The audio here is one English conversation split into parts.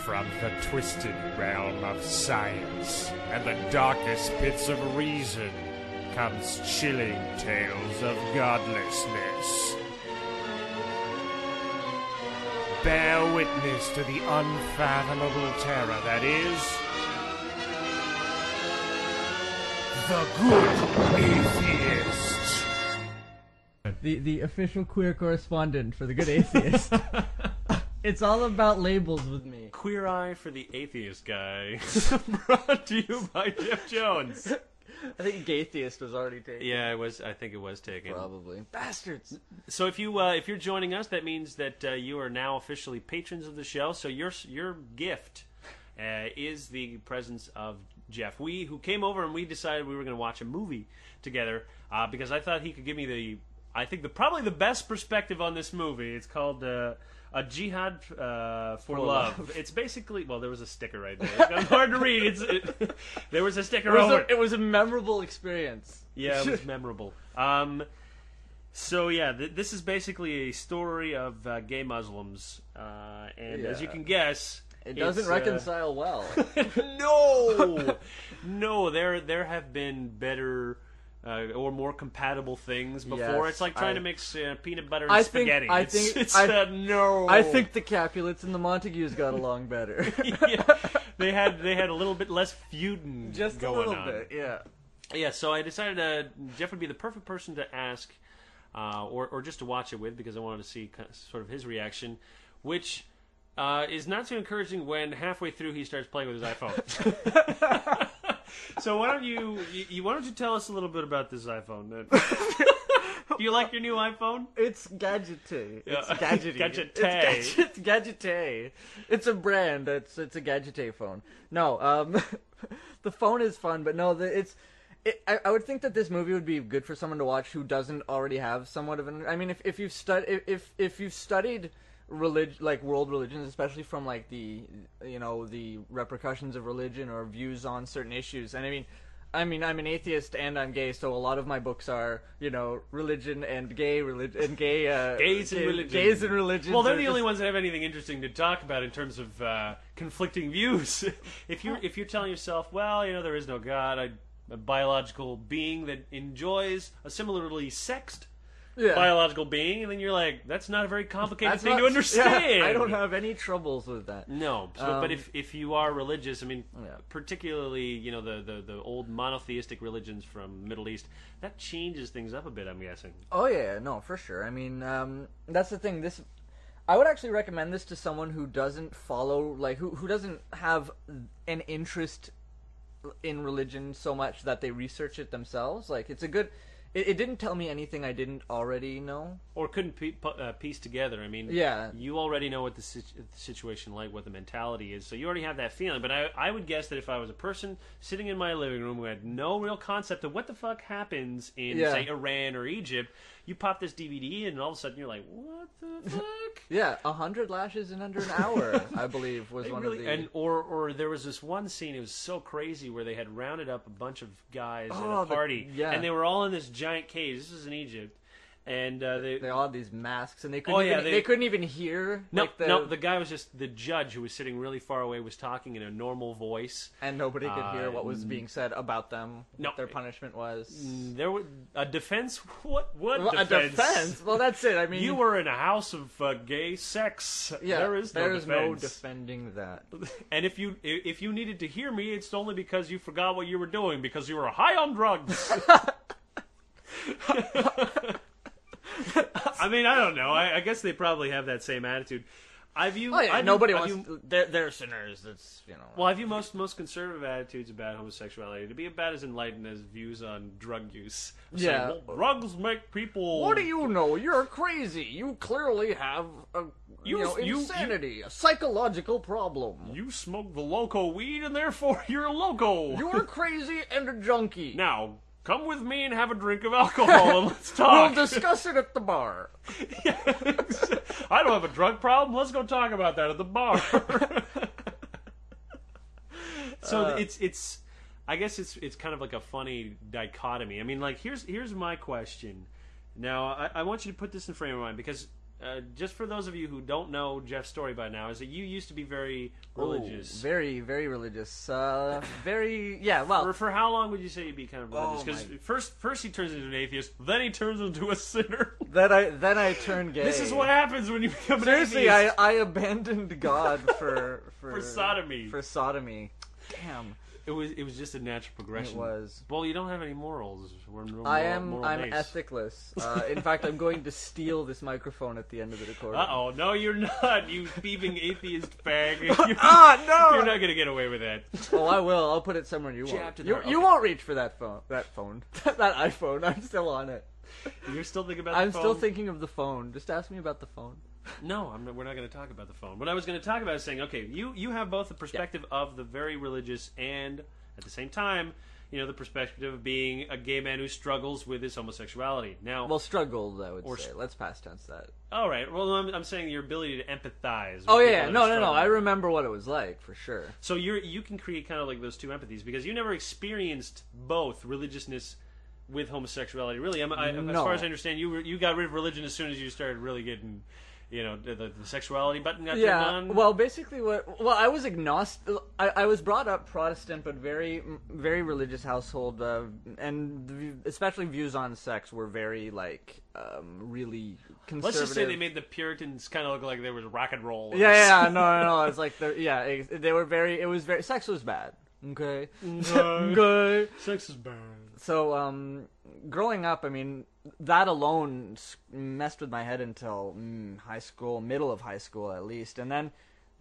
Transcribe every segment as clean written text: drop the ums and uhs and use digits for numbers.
From the twisted realm of science and the darkest pits of reason comes chilling tales of godlessness. Bear witness to the unfathomable terror that is the Good Atheist. The official queer correspondent for the Good Atheist. It's all about labels with me. Queer Eye for the Atheist Guy. Brought to you by Jeff Jones. I think Gaytheist was already taken. Yeah, it was. I think it was taken. Probably. Bastards. So if you're joining us, that means that you are now officially patrons of the show. So your gift is the presence of Jeff. We who came over and we decided we were going to watch a movie together because I thought he could give me probably the best perspective on this movie. It's called A Jihad for Love. It's basically, well, there was a sticker right there. It's hard to read. There was a sticker over it. It was a memorable experience. Yeah, it was memorable. So yeah, this is basically a story of gay Muslims, and as you can guess, it doesn't reconcile well. No, there have been better or more compatible things before. Yes, it's like trying to mix peanut butter and spaghetti. I think the Capulets and the Montagues got along better. Yeah, they had a little bit less feuding Just going a little on. bit, yeah. Yeah, so I decided Jeff would be the perfect person to ask, or just to watch it with, because I wanted to see sort of his reaction, which is not too encouraging when halfway through he starts playing with his iPhone. So why don't you tell us a little bit about this iPhone? Do you like your new iPhone? It's gadgety. It's Yeah. gadgety. Gadgety. It's gadgety. It's a brand. It's a gadgety phone. No, the phone is fun, but no, I would think that this movie would be good for someone to watch who doesn't already have somewhat of an. I mean, if you've studied religion, like world religions, especially from like the repercussions of religion or views on certain issues. And I mean I'm an atheist and I'm gay, so a lot of my books are religion and gay religion and gay Gays and religion. Gays and religion. Well, they're the only ones that have anything interesting to talk about in terms of conflicting views. If you're telling yourself, well, there is no God, a biological being that enjoys a similarly sexed biological being, and then you're like, that's not a very complicated thing to understand. Yeah, I don't have any troubles with that. No, but if you are religious, I mean, particularly the old monotheistic religions from Middle East, that changes things up a bit, I'm guessing. Oh yeah, no, for sure. I mean, that's the thing. I would actually recommend this to someone who doesn't follow, like, who doesn't have an interest in religion so much that they research it themselves. Like, it's a good. It didn't tell me anything I didn't already know. Or couldn't piece together. I mean, you already know what the situation like, what the mentality is, so you already have that feeling. But I would guess that if I was a person sitting in my living room who had no real concept of what the fuck happens in, say, Iran or Egypt, you pop this DVD in and all of a sudden you're like, what the fuck? Yeah, 100 Lashes in under an hour, I believe, was one of the... And, or there was this one scene, it was so crazy, where they had rounded up a bunch of guys at a party, and they were all in this giant cage. This was in Egypt. And they all had these masks, and they couldn't even hear. The guy was just the judge who was sitting really far away was talking in a normal voice, and nobody could hear what was being said about them. What their punishment was. There was a defense. What defense? A defense? Well, that's it. I mean, you were in a house of gay sex. Yeah, there is no defending that. And if you needed to hear me, it's only because you forgot what you were doing because you were high on drugs. I mean, I don't know. I guess they probably have that same attitude. Nobody wants. They're sinners. That's Well, I view most conservative attitudes about homosexuality to be about as enlightened as views on drug use. Yeah, saying, well, drugs make people. What do you know? You're crazy. You clearly have insanity, a psychological problem. You smoke the loco weed, and therefore you're a loco. You're crazy and a junkie. Now, come with me and have a drink of alcohol and let's talk. We'll discuss it at the bar. Yeah, I don't have a drug problem. Let's go talk about that at the bar. So it's I guess it's kind of like a funny dichotomy. I mean, like here's my question. Now I want you to put this in frame of mind because just for those of you who don't know Jeff's story by now, is that you used to be very religious. Oh, very, very religious. Very, yeah, well. For how long would you say you'd be kind of religious? Oh, Because first he turns into an atheist, then he turns into a sinner. Then I turned gay. This is what happens when you become an Seriously, atheist. I abandoned God for sodomy. For sodomy. Damn. It was just a natural progression. It was. Well, you don't have any morals. I'm I'm ethicless. In fact, I'm going to steal this microphone at the end of the recording. Uh-oh. No, you're not, you thieving atheist fag. You're no! You're not going to get away with that. Oh, I will. I'll put it somewhere you Jabbed won't. in You, the heart. you Okay. won't reach for that phone. That iPhone. I'm still on it. You're still thinking about I'm the phone? still thinking of the phone. Just ask me about the phone. No, we're not going to talk about the phone. What I was going to talk about is saying, okay, you have both the perspective of the very religious and, at the same time, the perspective of being a gay man who struggles with his homosexuality. Now, Well, struggled, I would Or say. Let's past tense that. all right. Well, I'm saying your ability to empathize. With Oh, people yeah. that No. are struggling. I remember what it was like, for sure. So you can create kind of like those two empathies because you never experienced both religiousness with homosexuality. Really, as No. far as I understand, you got rid of religion as soon as you started really getting, the sexuality button got turned Yeah, on. well, basically, I was agnostic. I was brought up Protestant, but very, very religious household, and especially views on sex were very really conservative. Let's just say they made the Puritans kind of look like they were rock and roll. Yeah, no. It's like they were very. It was very. Sex was bad. Okay. Okay. Sex is bad. So, growing up, I mean, that alone messed with my head until high school, middle of high school at least, and then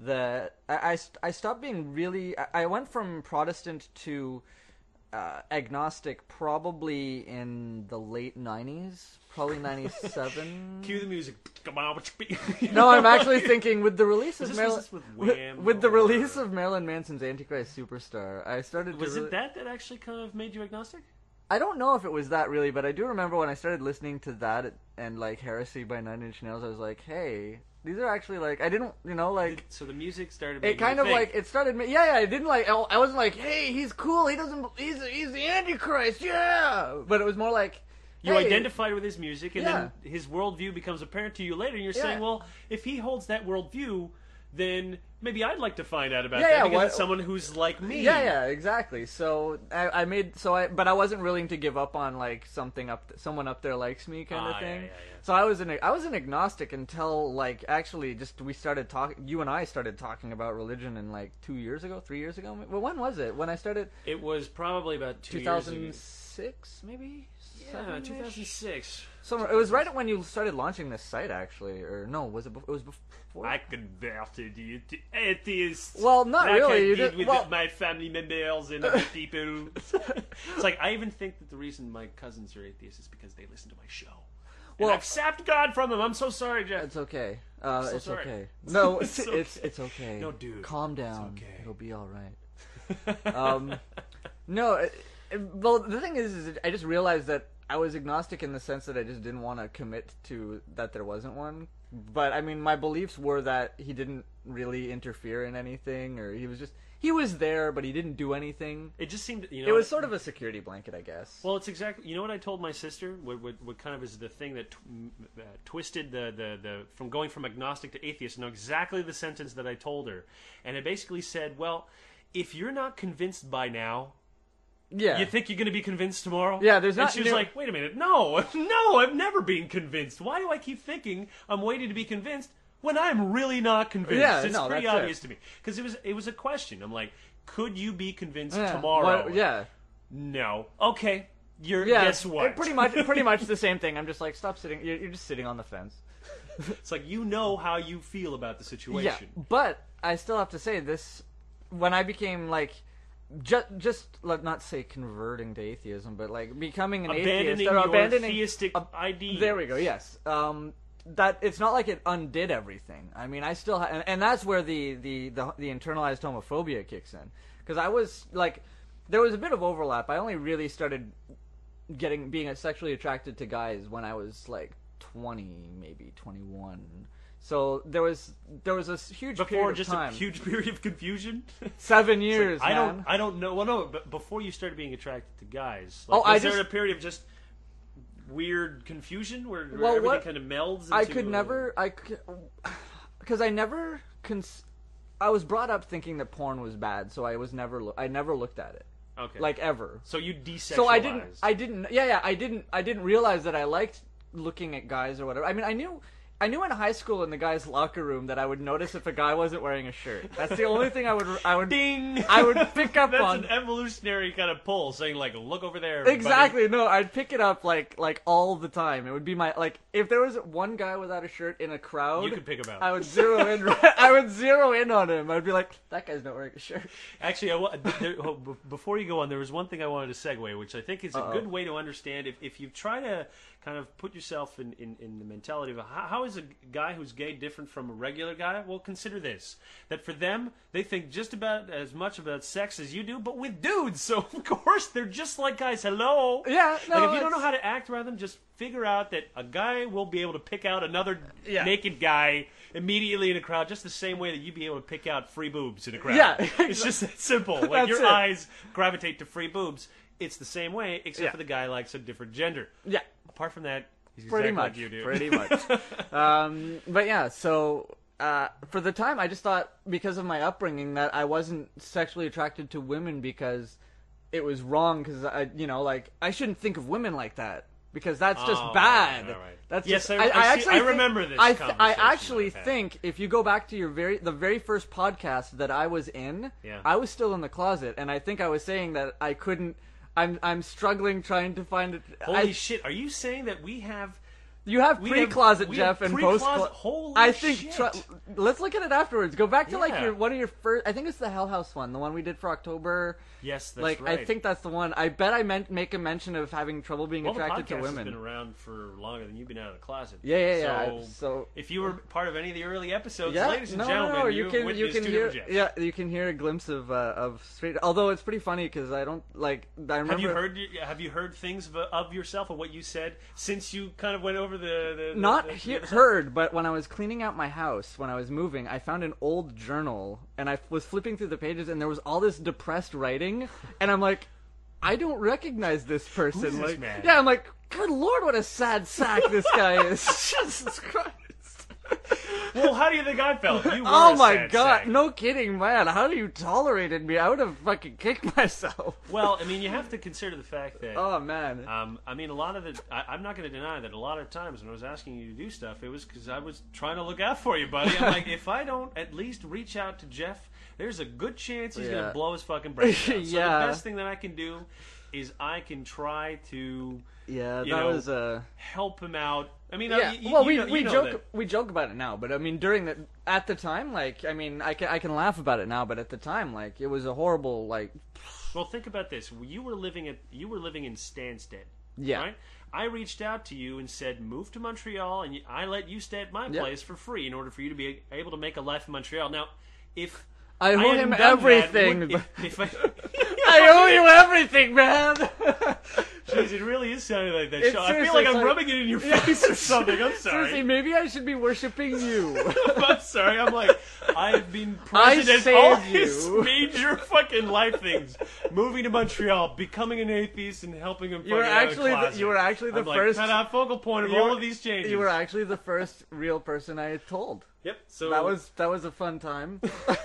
I stopped being really. I went from Protestant to agnostic probably in the late 90s, probably 97. Cue the music. Come on, No, I'm actually thinking with the release of Was Marilyn, this with Wham with the or- release of Marilyn Manson's Antichrist Superstar, I started. Was it that actually kind of made you agnostic? I don't know if it was that really, but I do remember when I started listening to that and Heresy by Nine Inch Nails, I was like, hey, these are actually I didn't, So the music started. it kind of it started. I didn't I wasn't like, hey, he's cool. He's the Antichrist, yeah. But it was more like. You hey, identified with his music, and Yeah. then his worldview becomes apparent to you later, and you're Yeah. saying, well, if he holds that worldview, then maybe I'd like to find out about Yeah, that yeah, because what- it's someone who's like me. Yeah, exactly. So but I wasn't willing to give up on someone up there likes me kind of thing. Yeah. So I was an agnostic until actually just we started talking. You and I started talking about religion in 3 years ago. Well, when was it? When I started? It was probably about 2 years ago. 2006, maybe. Yeah, 7-ish? 2006. So it was right when you started launching this site, actually, or no? Was it? It was before. I converted you to atheist. Well, not like really. I You did did- with well- my family members and other people. It's like I even think that the reason my cousins are atheists is because they listen to my show. Well- and I've sapped God from them. I'm so sorry, Jeff. It's okay. so It's sorry. okay. No, It's it's okay. No, dude. Calm down. okay. It'll be all right. No. Well, the thing is I just realized that I was agnostic in the sense that I just didn't want to commit to that there wasn't one. But I mean, my beliefs were that he didn't really interfere in anything, or he was there, but he didn't do anything. It just seemed, It was sort of a security blanket, I guess. Well, it's exactly. You know what I told my sister? What kind of is the thing that twisted the from going from agnostic to atheist? No, exactly the sentence that I told her, and it basically said, "Well, if you're not convinced by now, yeah. you think you're going to be convinced tomorrow?" Yeah, there's And not- she was like, "Wait a minute, no, I've never been convinced. Why do I keep thinking I'm waiting to be convinced when I'm really not convinced?" Yeah, it's no, pretty that's it. obvious to me because it was a question. I'm like, could you be convinced Yeah. tomorrow? Yeah. No. Okay. Yeah. Guess what? Pretty much the same thing. I'm just like, stop sitting. You're just sitting on the fence. It's like you know how you feel about the Yeah, situation. but I still have to say this: when I became just not say converting to atheism, but becoming an Abandoning atheist, or your abandoning theistic ID. There we go. Yes. That it's not like it undid everything. I mean, I still and that's where the internalized homophobia kicks in, because I was there was a bit of overlap. I only really started being sexually attracted to guys when I was 20, maybe 21. So there was a huge Before period just of time. a huge period of confusion. 7 years. I man. don't know. Well, no, but before you started being attracted to guys, Oh, was there a period of just weird confusion where Well, everything what- kind of melds? I into could a- never, because I never, I was brought up thinking that porn was bad, so I never looked at it, Okay. like ever. So you desexualized. So I didn't realize that I liked looking at guys or whatever. I mean, I knew in high school in the guys' locker room that I would notice if a guy wasn't wearing a shirt. That's the only thing I would Ding! I would pick up That's on. an evolutionary kind of pull, saying like, "Look over there." everybody." Exactly. No, I'd pick it up like all the time. It would be my like if there was one guy without a shirt in a crowd, You could pick him out. I would zero in. I would zero in on him. I'd be like, that guy's not wearing a shirt. Actually, before you go on, there was one thing I wanted to segue, which I think is a good way to understand if you try to kind of put yourself in the mentality of how is a guy who's gay different from a regular guy? Well, consider this: that for them, they think just about as much about sex as you do, but with dudes. So of course they're just like guys. Hello. Yeah. No. Like if you don't know it's- how to act around them, just figure out that a guy will be able to pick out another Yeah. naked guy immediately in a crowd, just the same way that you'd be able to pick out free boobs in a crowd. Yeah, It's just that simple. Like That's your it. eyes gravitate to free boobs. It's the same way, except Yeah. for the guy likes a different gender. Yeah. Apart from that, he's Pretty exactly much. like you do. Pretty much. But yeah, so for the time, I just thought because of my upbringing that I wasn't sexually attracted to women because it was wrong. Because I shouldn't think of women like that because that's just Oh, bad. all right. That's Yes, just, I actually think- remember this I conversation actually I've had. think if you go back to the very first podcast that I was in, Yeah. I was still in the closet, and I think I was saying that I couldn't. I'm struggling trying to find it. Holy shit! Are you saying that we have? You have We pre-closet, have Jeff, and pre-closet- post-closet. Holy I think. shit. Let's look at it afterwards. Go back to like Yeah. one of your first. I think it's the Hell House one, the one we did for October. Yes, that's like right. I think that's the one. I bet I make a mention of having trouble being well, attracted the podcast to women. has been around for longer than you've been out of the closet. Yeah. So, So if you were part of any of the early episodes, yeah, ladies and no, gentlemen, no, you you witnessed can two hear. different Jeffs. Yeah, you can hear a glimpse of straight. Although it's pretty funny because I don't like. I remember. Have you heard things of yourself or what you said since you kind of went over the Not the other side? heard, but when I was cleaning out my house, when I was moving, I found an old journal, and I was flipping through the pages, and there was all this depressed writing, and I'm like, I don't recognize this person. Who's this like, man? yeah, I'm like, good lord, what a sad sack this guy is. Jesus Christ. Well, how do you think I felt? You were Oh a my sad god, sack. no kidding, man. How you tolerated me? I would have fucking kicked myself. Well, I mean, you have to consider the fact that. Oh man. I mean, a lot of the. I'm not going to deny that a lot of times when I was asking you to do stuff, it was because I was trying to look out for you, buddy. I'm like, if I don't at least reach out to Jeff, there's a good chance he's going Yeah. to blow his fucking brains out. So Yeah. the best thing that I can do is I can try to Yeah, you that know, was help him out. I mean, yeah. you, Well, you know, we you know joke that- we joke about it now, but I mean during the at the time, like I mean I can laugh about it now, but at the time, like it was a horrible like Well, think about this. You were living in Stansted. Yeah. Right? I reached out to you and said, move to Montreal, and I let you stay at my Yeah. place for free in order for you to be able to make a life in Montreal. Now, if I owe hadn't him done that, everything. if I, I owe you everything, man. Jeez, it really is sounding like that It's show. I feel seriously, like it's I'm like- rubbing it in your face or something. I'm Seriously, sorry. maybe I should be worshiping you. I'm sorry. I'm like, I've been I present in all saved his you. major fucking life things. Moving to Montreal, becoming an atheist, and helping him. You were fucking out of actually the- closet. you were actually the I'm like, first- kind of focal point of You all were- of these changes. You were actually the first real person I had told. Yep. So That was a fun time.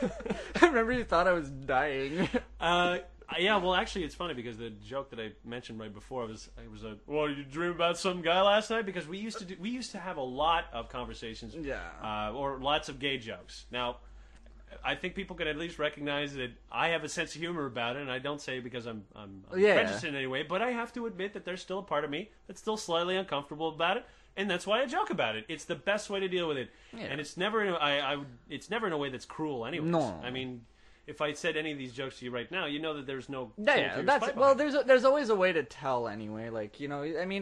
I remember you thought I was dying. Yeah, well, actually, it's funny because the joke that I mentioned right before was well, did you dream about some guy last night? Because we used to have a lot of conversations, Yeah. or lots of gay jokes. Now, I think people can at least recognize that I have a sense of humor about it, and I don't say it because I'm Yeah. prejudiced in any way, but I have to admit that there's still a part of me that's still slightly uncomfortable about it, and that's why I joke about it. It's the best way to deal with it, Yeah. and it's never it's never in a way that's cruel, anyways. No. I mean. If I said any of these jokes to you right now, you know that there's no Yeah, cruelty or that's spite well. behind it. There's always a way to tell anyway. Like I mean,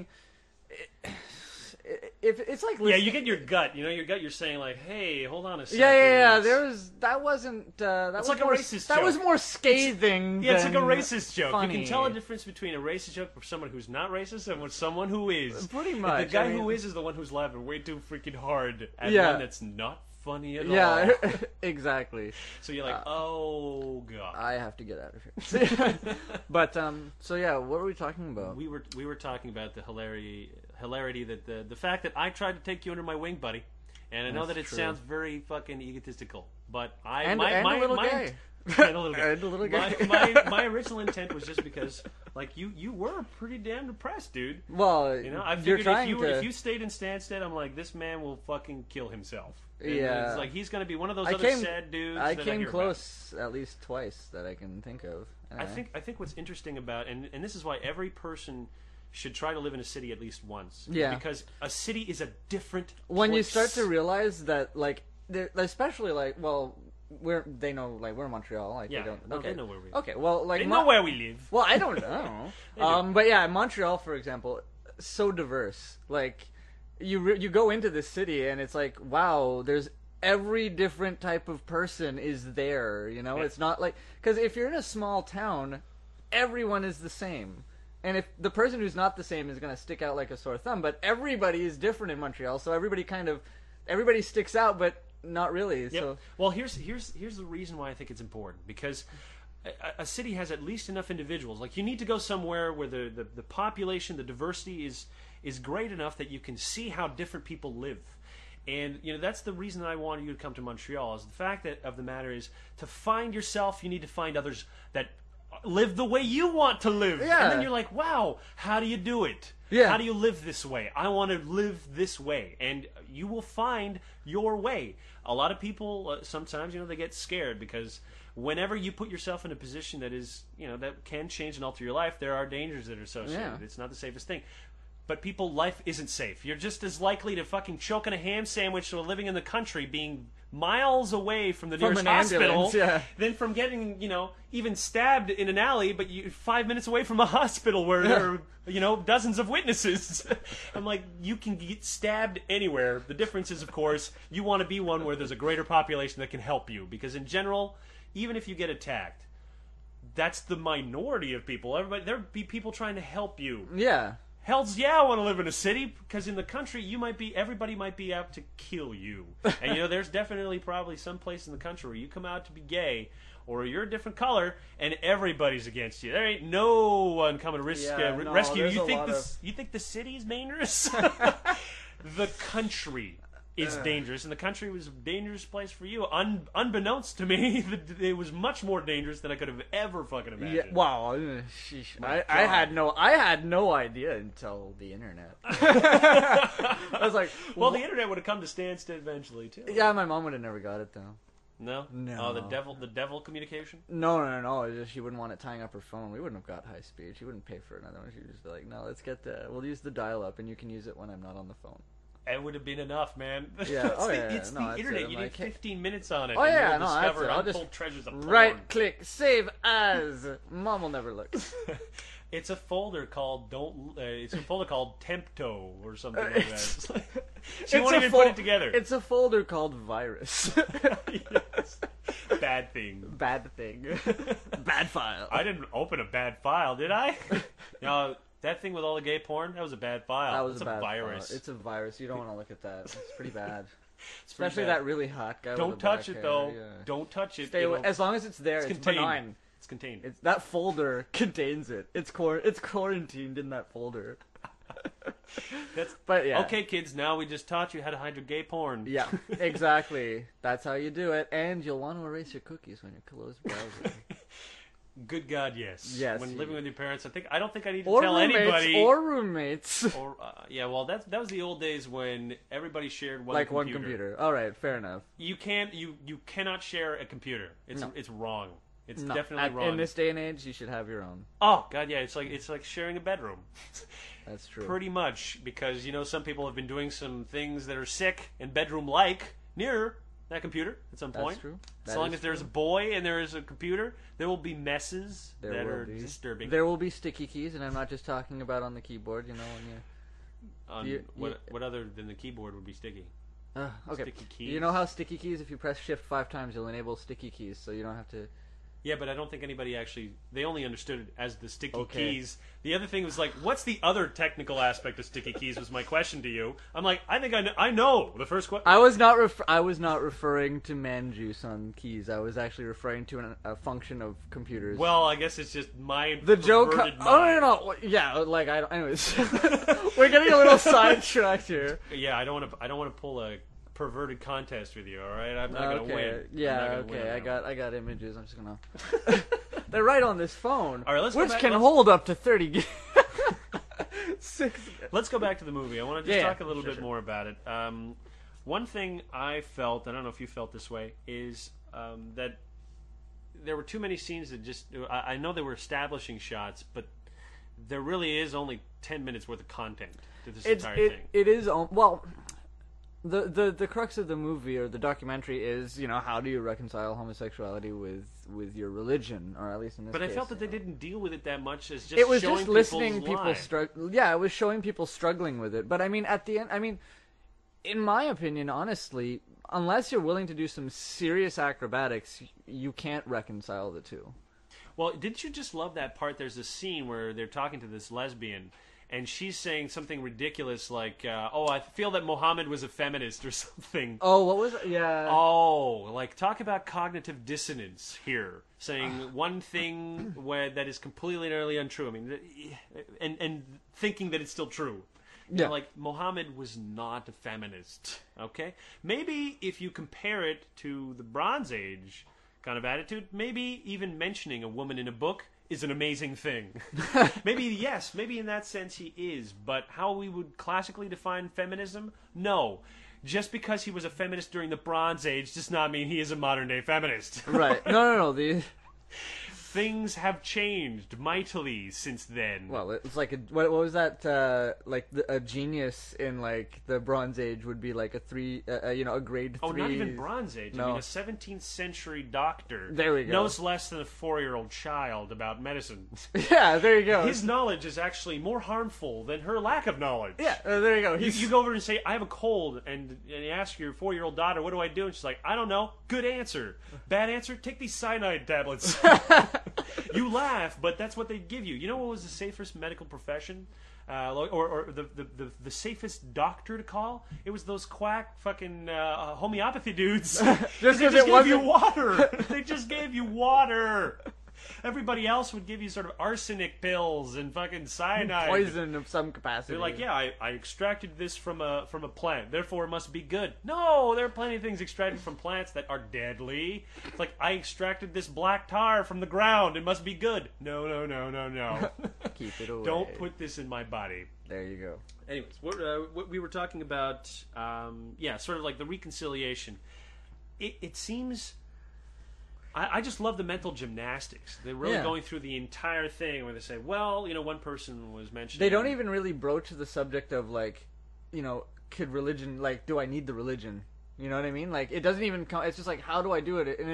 if it's like Yeah, you get your gut. You know, your gut. You're saying like, "Hey, hold on a second. yeah. That wasn't that It's was like a more, racist that joke. was more scathing. Yeah, it's like a than racist joke. funny. You can tell a difference between a racist joke from someone who's not racist and with someone who is. Pretty And much, the guy I mean- who is the one who's laughing way too freaking hard at Yeah. one that's not funny at Yeah, all. exactly. So you're like, oh god. I have to get out of here. But so yeah, what were we talking about? We were talking about the hilarity that the fact that I tried to take you under my wing, buddy, and I know That's that it true. sounds very fucking egotistical, but And a little gay. and a little gay. And a little gay. My original intent was just because, like, you were pretty damn depressed, dude. Well, You know, I you're figured trying if to. you stayed in Stansted, I'm like, this man will fucking kill himself. And Yeah. it's like he's gonna be one of those I other came- sad dudes. I that came hear about. close at least twice that I can think of. I think what's interesting about and this is why every person should try to live in a city at least once. Yeah. Because a city is a different when you place. start to realize that, like, especially like, well, we're in Montreal. Like, Yeah, they don't. no, Okay, they know where we live. Okay, well, like, They know where we live. Well, I don't know. But yeah, Montreal, for example, so diverse. Like, you go into this city and it's like, wow, there's every different type of person is there. You know, Yeah. it's not like, because if you're in a small town, everyone is the same. And if the person who's not the same is going to stick out like a sore thumb, but everybody is different in Montreal, so everybody sticks out, but not really. Yep. So Well, here's the reason why I think it's important, because a city has at least enough individuals. Like, you need to go somewhere where the population, the diversity is great enough that you can see how different people live. And, you know, that's the reason that I wanted you to come to Montreal, is the fact that of the matter is, to find yourself, you need to find others that live the way you want to live. Yeah. And then you're like, wow, how do you do it? Yeah. How do you live this way? I want to live this way. And you will find your way. A lot of people, sometimes, you know, they get scared because whenever you put yourself in a position that is, you know, that can change and alter your life, there are dangers that are associated. Yeah. It's not the safest thing. But people, life isn't safe. You're just as likely to fucking choke on a ham sandwich or living in the country, being miles away from the nearest an hospital, ambulance, yeah. than from getting, you know, even stabbed in an alley, but you 5 minutes away from a hospital where there are, you know, dozens of witnesses. I'm like, you can get stabbed anywhere. The difference is, of course, you want to be one where there's a greater population that can help you, because in general, even if you get attacked, that's the minority of people. There'll be people trying to help you. yeah. Hell's yeah, I want to live in a city, because in the country, everybody might be out to kill you. And, you know, there's definitely probably some place in the country where you come out to be gay, or you're a different color, and everybody's against you. There ain't no one coming to Yeah, no, rescue you. there's a lot You think the city's dangerous? The country is dangerous, and the country was a dangerous place for you. Unbeknownst to me, it was much more dangerous than I could have ever fucking imagined. Yeah, wow, sheesh. My I had no idea until the internet. I was like, Well, the internet would have come to Stansted eventually too. yeah, my mom would have never got it though. No. No. Oh, the devil communication. No. It's just she wouldn't want it tying up her phone. We wouldn't have got high speed. She wouldn't pay for another one. She'd just be like, no, we'll use the dial up, and you can use it when I'm not on the phone. It would have been enough, man. Yeah, it's oh, the, yeah, it's no, the that's internet. it. I'm You like, need 15 minutes on it. Oh and yeah, you'll no, discover I'll untold just treasures of porn. right click, save as. Mom will never look. It's a folder called it's a folder called Tempto or something like that. It's like, she won't even put it together. It's a folder called virus. Yes. Bad thing. Bad thing. Bad file. I didn't open a bad file, did I? That thing with all the gay porn, that was a bad file. That was It's a bad virus. file. It's a virus. You don't want to look at that. It's pretty bad. It's pretty Especially bad. that really hot guy. Don't with the black touch it hair, though. yeah. Don't touch it. Stay away. It'll- As long as it's there, it's contained. benign. It's contained. That folder contains it. It's quarantined in that folder. But yeah. Okay, kids. Now we just taught you how to hide your gay porn. Yeah, exactly. That's how you do it, and you'll want to erase your cookies when you close browsing. Good God, yes. Yes. When living with your parents, I don't think I need to or tell roommates, anybody. or roommates. Or, yeah, well, that was the old days when everybody shared one Like computer. one computer. All right, fair enough. You cannot share a computer. It's No. it's wrong. It's No, definitely wrong. in this day and age, you should have your own. Oh God, yeah, it's like sharing a bedroom. That's true. Pretty much, because some people have been doing some things that are sick and bedroom-like near that computer at some point. That's true. As That long is as there's a true. boy and there is a computer, there will be messes There that will are be. disturbing. There will be sticky keys, and I'm not just talking about on the keyboard. When you. What other than the keyboard would be sticky? Okay. Sticky keys. You know how sticky keys, if you press shift 5 times, you'll enable sticky keys, so you don't have to. Yeah, but I don't think anybody actually... They only understood it as the sticky Okay. keys. The other thing was like, what's the other technical aspect of sticky keys was my question to you. I'm like, I think I know the first question. I was not referring to man juice on keys. I was actually referring to a function of computers. Well, I guess it's just my the joke. perverted Oh mind. no. Yeah, like I. Anyways, we're getting a little sidetracked here. Yeah, I don't want to pull a perverted contest with you. All right, I'm not gonna win. Yeah. I'm not gonna win Okay. on that one. I got images. I'm just gonna. They're right on this phone. All right, let's go which back- can let's- hold up to 30 gigs. 6. Let's go back to the movie. I want to just Yeah, talk a little sure, bit sure. more about it. One thing I felt, I don't know if you felt this way, is that there were too many scenes that just... I know they were establishing shots, but there really is only 10 minutes worth of content to this entire thing. It is well. The crux of the movie or the documentary is, how do you reconcile homosexuality with your religion, or at least in this But case. I felt that they didn't deal with it that much as just It was showing just listening people's people lives. struggle. Yeah, it was showing people struggling with it. But I mean, at the end, in my opinion, honestly, unless you're willing to do some serious acrobatics, you can't reconcile the two. Well, didn't you just love that part? There's a scene where they're talking to this lesbian, and she's saying something ridiculous like, "Oh, I feel that Muhammad was a feminist" or something. Oh, what was it? Yeah. Oh, like talk about cognitive dissonance here, saying one thing that is completely and utterly untrue. I mean, and thinking that it's still true. You know, Yeah. like Muhammad was not a feminist. Okay, maybe if you compare it to the Bronze Age kind of attitude, maybe even mentioning a woman in a book is an amazing thing. Maybe in that sense he is, but how we would classically define feminism? No. Just because he was a feminist during the Bronze Age does not mean he is a modern day feminist. Right. No. Things have changed mightily since then. Well, it's like what was that? A genius in like the Bronze Age would be like a 3, a grade 3. Oh, not even Bronze Age. I No. mean, a 17th century doctor There we go. knows less than a 4-year-old child about medicine. Yeah, there you go. His knowledge is actually more harmful than her lack of knowledge. Yeah, there you go. You go over and say, "I have a cold," and you ask your 4-year-old daughter, "What do I do?" And she's like, "I don't know." Good answer. Bad answer. Take these cyanide tablets. You laugh, but that's what they give you. You know what was the safest medical profession? Or the safest doctor to call? It was those quack fucking homeopathy dudes. Just they 'cause just it gave you wasn't- water. They just gave you water. Everybody else would give you sort of arsenic pills and fucking cyanide. Poison of some capacity. They're like, yeah, I extracted this from a plant, therefore it must be good. No, there are plenty of things extracted from plants that are deadly. It's like, I extracted this black tar from the ground, it must be good. No. Keep it away. Don't put this in my body. There you go. Anyways, what we were talking about, sort of like the reconciliation. It seems... I just love the mental gymnastics. They're really Yeah. going through the entire thing where they say, well, one person was mentioning... They don't even really broach the subject of like, could religion, like, do I need the religion? You know what I mean? Like, it doesn't even come. It's just like, how do I do it?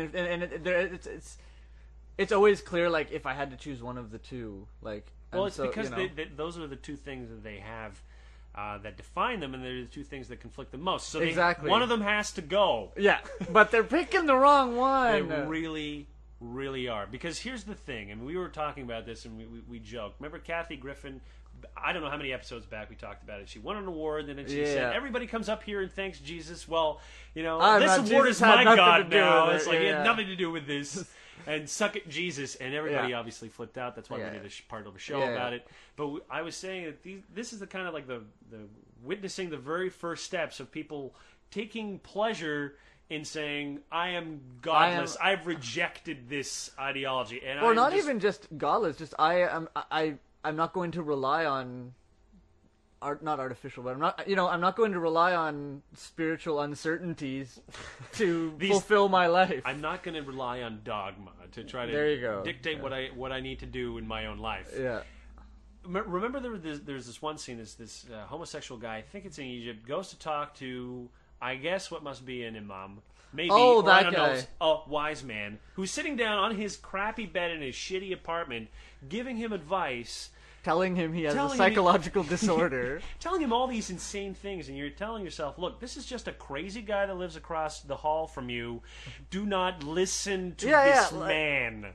It's always clear. Like, if I had to choose one of the two, like, Well, and it's so, because those are the two things that they have that define them, and they're the two things that conflict the most. So Exactly. one of them has to go. yeah, but they're picking the wrong They one. really, really are. Because here's the thing, and we were talking about this, and we joked. Remember Kathy Griffin? I don't know how many episodes back we talked about it. She won an award, and then she Yeah. said, everybody comes up here and thanks Jesus. Well, this not- award Jesus is had my nothing God to do now. with It's it, like, it yeah. had nothing to do with this. And suck it, Jesus. And everybody Yeah. obviously flipped out. That's why Yeah. we did a part of a show Yeah. about it. But I was saying that this is the kind of like the witnessing the very first steps of people taking pleasure in saying, I am godless. I've rejected this ideology. And Or I'm not just, even just godless. Just I'm not going to rely on not artificial, but I'm not going to rely on spiritual uncertainties to fulfill my life. I'm not going to rely on dogma to try There you to go. dictate what I need to do in my own life. Yeah. Remember there's this one scene, this homosexual guy, I think it's in Egypt, goes to talk to, I guess, what must be an imam. Maybe, Oh, or that I don't know, guy. a wise man, who's sitting down on his crappy bed in his shitty apartment, giving him advice telling him he has a Telling him psychological disorder. telling him all these insane things, and you're telling yourself, look, this is just a crazy guy that lives across the hall from you. Do not listen to this man.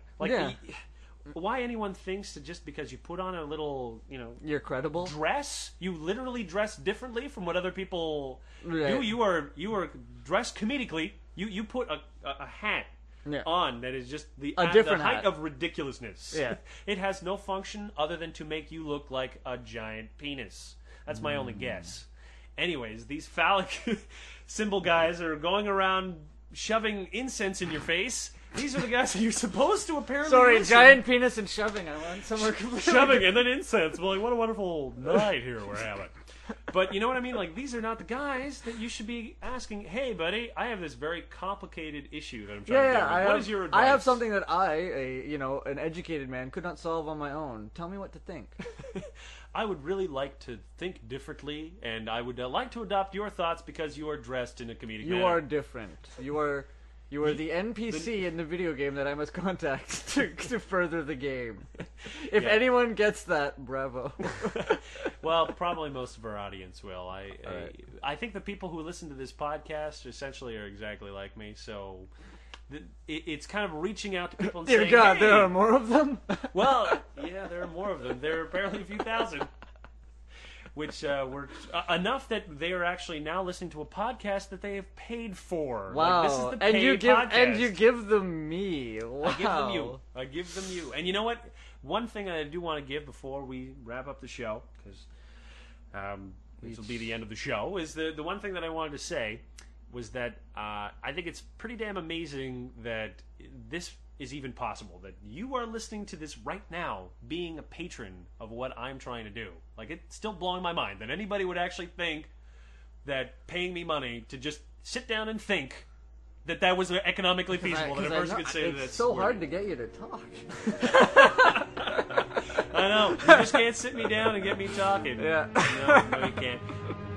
Why anyone thinks that just because you put on a little, You're credible. dress, you literally dress differently from what other people Right. do. You are dressed comedically. You put a hat on that is just the different height hat. of ridiculousness. Yeah. It has no function other than to make you look like a giant penis. That's my only guess. Anyways, these phallic symbol guys are going around shoving incense in your face. These are the guys that you're supposed to apparently Sorry, listen. giant penis and shoving. I went somewhere completely Shoving and then incense. Well, like, what a wonderful night here we're having. But you know what I mean? Like, these are not the guys that you should be asking, hey, buddy, I have this very complicated issue that I'm trying to deal with. What is your advice? I have something that an educated man, could not solve on my own. Tell me what to think. I would really like to think differently, and I would like to adopt your thoughts because you are dressed in a comedic manner. You are different. You are the NPC in the video game that I must contact to further the game. If anyone gets that, bravo. Well, probably most of our audience will. I think the people who listen to this podcast essentially are exactly like me, so it's kind of reaching out to people and Dear saying, God, hey, there are more of them? well, yeah, there are more of them. There are apparently a few thousand. Which were enough that they are actually now listening to a podcast that they have paid for. Wow! Like, this is the paid podcast. And you give them me. Wow! I give them you. And you know what? One thing I do want to give before we wrap up the show, because this will be the end of the show, is the one thing that I wanted to say was that I think it's pretty damn amazing that this is even possible, that you are listening to this right now being a patron of what I'm trying to do. Like, it's still blowing my mind that anybody would actually think that paying me money to just sit down and think that was economically feasible, that a person could say that. It's so hard to get you to talk. I know. You just can't sit me down and get me talking. Yeah. No, you can't.